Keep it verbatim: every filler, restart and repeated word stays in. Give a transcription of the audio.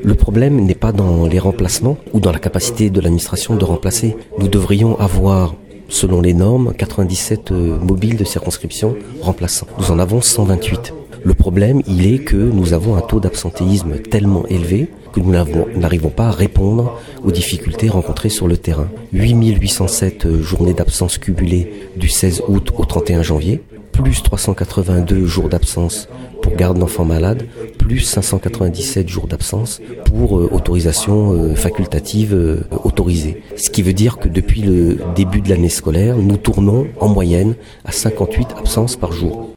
Le problème n'est pas dans les remplacements ou dans la capacité de l'administration de remplacer. Nous devrions avoir, selon les normes, quatre-vingt-dix-sept mobiles de circonscription remplaçants. Nous en avons cent vingt-huit. Le problème, il est que nous avons un taux d'absentéisme tellement élevé que nous n'arrivons pas à répondre aux difficultés rencontrées sur le terrain. huit mille huit cent sept journées d'absence cumulées du seize août au trente et un janvier, plus trois cent quatre-vingt-deux jours d'absence pour garde d'enfants malades, plus cinq cent quatre-vingt-dix-sept jours d'absence pour euh, autorisation euh, facultative euh, autorisée. Ce qui veut dire que depuis le début de l'année scolaire, nous tournons en moyenne à cinquante-huit absences par jour.